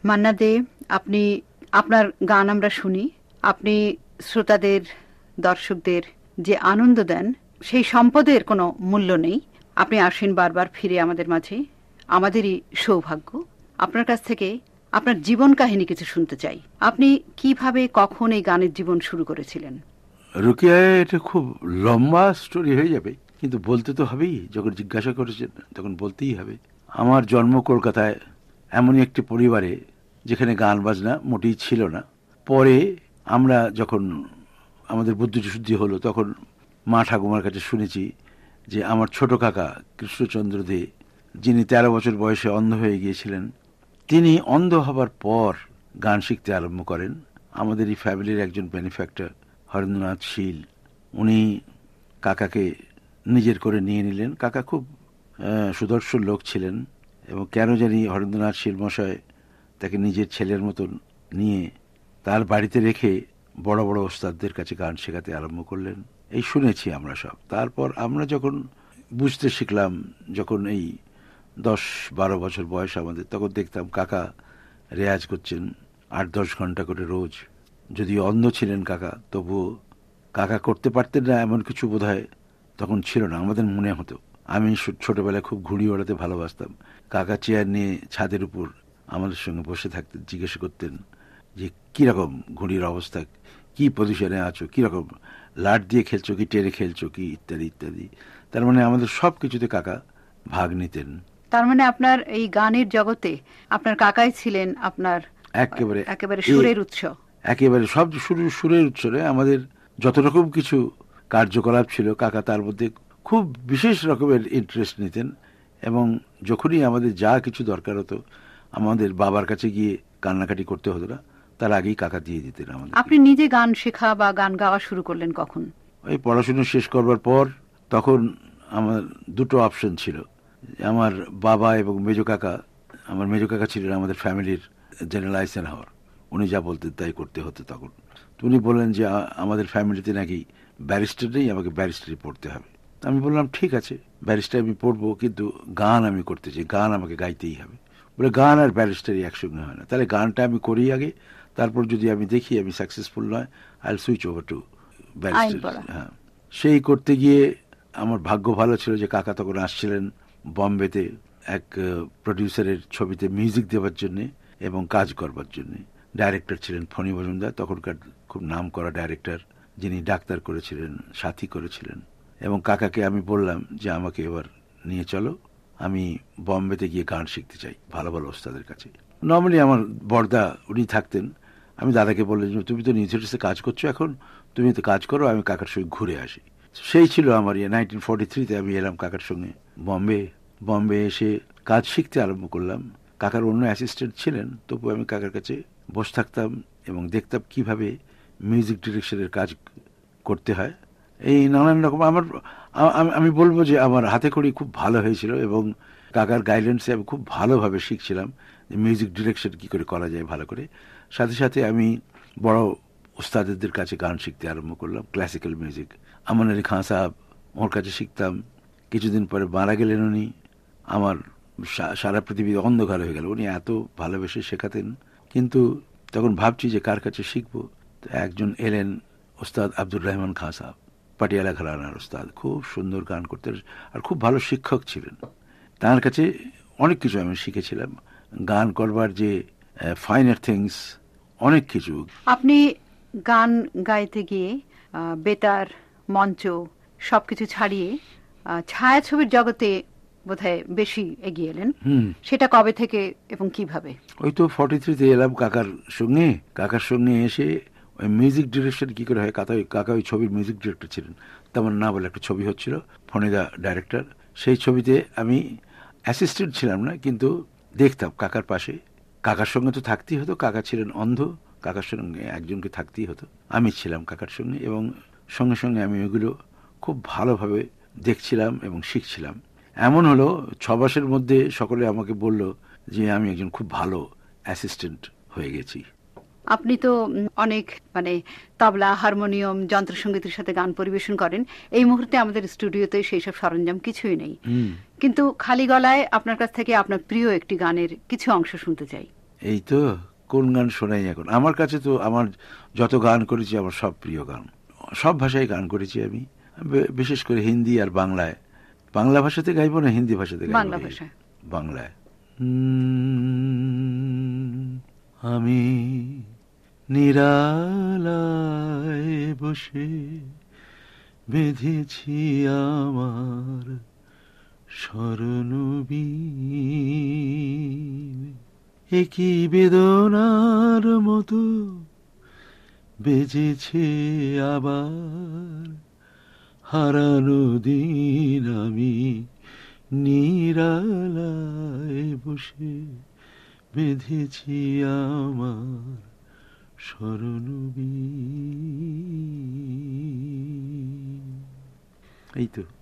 মান্না দে, আপনি আপনার গান আমরা শুনি, আপনি শ্রোতাদের, দর্শকদের যে আনন্দ দেন সেই সম্পদের কোনো মূল্য নেই। আপনি আসেন বারবার ফিরে আমাদের মাঝে, আমাদেরই সৌভাগ্য। আপনার কাছ থেকে আপনার জীবন কাহিনী কিছু শুনতে চাই। আপনি কিভাবে কখন এই গানের জীবন শুরু করেছিলেন? রুকিয়া, এটা খুব লম্বা স্টোরি হয়ে যাবে, কিন্তু বলতে তো হবেই। যখন জিজ্ঞাসা করেছেন তখন বলতেই হবে। আমার জন্ম কলকাতায়, এমনই একটি পরিবারে যেখানে গান বাজনা মোটেই ছিল না। পরে আমরা যখন আমাদের বুদ্ধি শুদ্ধি হলো, তখন মা ঠাকুমার কাছে শুনেছি যে আমার ছোট কাকা কৃষ্ণচন্দ্র দে, যিনি 13 বছর বয়সে অন্ধ হয়ে গিয়েছিলেন, তিনি অন্ধ হবার পর গান শিখতে আরম্ভ করেন। আমাদের এই ফ্যামিলির একজন বেনিফ্যাক্টর হরেন্দ্রনাথ শীল, উনি কাকাকে নিজের করে নিয়ে নিলেন। কাকা খুব সুদর্শন লোক ছিলেন, এবং কেন জানি হরেন্দ্রনাথ শীল মশাই তাকে নিজের ছেলের মতন নিয়ে তার বাড়িতে রেখে বড় বড় ওস্তাদদের কাছে গান শেখাতে আরম্ভ করলেন। এই শুনেছি আমরা সব। তারপর আমরা যখন বুঝতে শিখলাম, যখন এই 10-12 বছর বয়স আমাদের, তখন দেখতাম কাকা রেয়াজ করছেন 8-10 ঘন্টা করে রোজ। যদিও অন্ধ ছিলেন কাকা, তবুও কাকা করতে পারতেন না এমন কিছু বোধহয় তখন ছিল না, আমাদের মনে হতো। আমি ছোটবেলায় খুব ঘুড়ি ওড়াতে ভালোবাসতাম। কাকা চেয়ার নিয়ে ছাদের উপর আমাদের সঙ্গে বসে থাকতেন, জিজ্ঞেস করতেন যে কীরকম ঘুড়ির অবস্থা, কি পজিশনে আছো, কীরকম লাট দিয়ে খেলছো কি টেনে খেলছো কি, ইত্যাদি ইত্যাদি। তার মানে আমাদের সব কিছুতে কাকা ভাগ নিতেন। তার মানে আপনার এই গানের জগতে আপনার কাকাই ছিলেন আপনার একেবারে একেবারে সুরের উৎস। একেবারে সব সুরের উৎসরে আমাদের যত রকম কিছু কার্যকলাপ ছিল, কাকা তার মধ্যে খুব বিশেষ রকমের ইন্টারেস্ট নিতেন। এবং যখনই আমাদের যা কিছু দরকার হতো, আমাদের বাবার কাছে গিয়ে কান্নাকাটি করতে হতো না, তার আগেই কাকা দিয়ে দিতেন আমাদের। আপনি নিজে গান শেখা বা গান গাওয়া শুরু করলেন কখন? ওই পড়াশুনো শেষ করবার পর। তখন আমার দুটো অপশন ছিল। আমার বাবা এবং মেজো কাকা, আমার মেজো কাকা ছিলেন আমাদের ফ্যামিলির জেনারেল আইসেনহাওয়ার, উনি যা বলতেন তাই করতে হতো তখন। উনি বললেন যে আমাদের ফ্যামিলিতে নাকি ব্যারিস্টার নেই, আমাকে ব্যারিস্টারি পড়তে হবে। আমি বললাম ঠিক আছে, ব্যারিস্টার আমি পড়বো, কিন্তু গান আমি করতে চাই, গান আমাকে গাইতেই হবে। বলে গান আর ব্যারিস্টারি একসঙ্গে হয় না, তাহলে গানটা আমি করি আগে, তারপর যদি আমি দেখি আমি সাকসেসফুল নয়, I will switch over to barrister. হ্যাঁ, সেই করতে গিয়ে আমার ভাগ্য ভালো ছিল যে কাকা তখন আসছিলেন বম্বেতে এক প্রডিউসারের ছবিতে মিউজিক দেওয়ার জন্য এবং কাজ করবার জন্য। ডাইরেক্টর ছিলেন ফণী মজুমদার, তখনকার খুব নাম করা ডাইরেক্টর, যিনি ডাক্তার করেছিলেন, সাথী করেছিলেন। এবং কাকাকে আমি বললাম যে আমাকে এবার নিয়ে চলো, আমি বম্বেতে গিয়ে গান শিখতে চাই ভালো ভালো ওস্তাদের কাছে। নর্মালি আমার বড়দা উনি থাকতেন। আমি দাদাকে বললাম যে তুমি তো নিউজেটসে কাজ করছো এখন, তুমি তো কাজ করো, আমি কাকার সঙ্গে ঘুরে আসি। সেই ছিল আমার 1943-তে আমি এলাম কাকার সঙ্গে বম্বে। বম্বে এসে কাজ শিখতে আরম্ভ করলাম। কাকার অন্য অ্যাসিস্ট্যান্ট ছিলেন, তবু আমি কাকার কাছে বসে থাকতাম এবং দেখতাম কিভাবে মিউজিক ডিরেকশনের কাজ করতে হয়। এই নানান রকম আমি বলবো যে আমার হাতে খড়ি খুব ভালো হয়েছিল, এবং কাকার গাইডেন্সে আমি খুব ভালোভাবে শিখছিলাম যে মিউজিক ডিরেকশন কী করে করা যায় ভালো করে। সাথে সাথে আমি বড় উস্তাদের কাছে গান শিখতে আরম্ভ করলাম, ক্লাসিক্যাল মিউজিক। আমান আলী খান সাহেব, ওর কাছে শিখতাম। কিছুদিন পরে মারা গেলেন উনি। আমার সারা পৃথিবী অন্ধকার হয়ে গেল। উনি এত ভালোবেসে শেখাতেন, কিন্তু তখন ভাবছি যে কার কাছে শিখবো। তো একজন এলেন, ওস্তাদ আব্দুর রহমান খান সাহেব, পাটিয়ালা ঘরানার ওস্তাদ, খুব সুন্দর গান করতেন আর খুব ভালো শিক্ষক ছিলেন। তার কাছে অনেক কিছু আমি শিখেছিলাম, গান করবার যে ফাইনার থিংস, অনেক কিছু। আপনি গান গাইতে গিয়ে বেতার, মঞ্চ সবকিছু ছাড়িয়ে ছায়াছবির জগতে বোধহয় বেশি এগিয়ে এলেন। সেটা কবে থেকে এবং কিভাবে? ওই তো 43-তে এলাম কাকার সঙ্গে এসে ওই মিউজিক ডিরেকশন কি করে হয়, কাকা ওই ছবির মিউজিক ডিরেক্টর ছিলেন। তেমন না বলে একটা ছবি হচ্ছিল, ফণীদা ডাইরেক্টর। সেই ছবিতে আমি অ্যাসিস্ট্যান্ট ছিলাম না, কিন্তু দেখতাম কাকার পাশে। কাকার সঙ্গে তো থাকতেই হতো, কাকা ছিলেন অন্ধ, কাকার সঙ্গে একজনকে থাকতেই হতো। আমি ছিলাম কাকার সঙ্গে, এবং সঙ্গে সঙ্গে আমি ওইগুলো খুব ভালোভাবে দেখছিলাম এবং শিখছিলাম। এমন হলো 6 মাসের মধ্যে সকলে আমাকে বলল যে আমি একজন খুব ভালো অ্যাসিস্ট্যান্ট হয়ে গেছি। আপনি তো অনেক তবলা, হারমোনিয়াম, যন্ত্রসঙ্গীতের সাথে গান পরিবেশন করেন। এই মুহূর্তে আমাদের স্টুডিওতে সেই সব সরঞ্জাম কিছুই নেই, কিন্তু খালি গলায় আপনার কাছ থেকে আপনার প্রিয় একটি গানের কিছু অংশ শুনতে চাই। এই তো কোন গান শোনাই এখন? আমার কাছে তো আমার যত গান করেছি আমার সব প্রিয় গান। সব ভাষায় গান করেছি আমি, বিশেষ করে হিন্দি আর বাংলায়। বাংলা ভাষাতে গাইবো না হিন্দি ভাষাতে গাইবো? বাংলা ভাষায়। বাংলায়। আমি নিরালায় বসে বেঁধেছি আমার স্মরণবীণ, একই বেদনার মতো বেজেছে আবার হারানো দিন। আমি নিরালায় বসে বেঁধেছি আমার স্মরণবীণ। এই তো।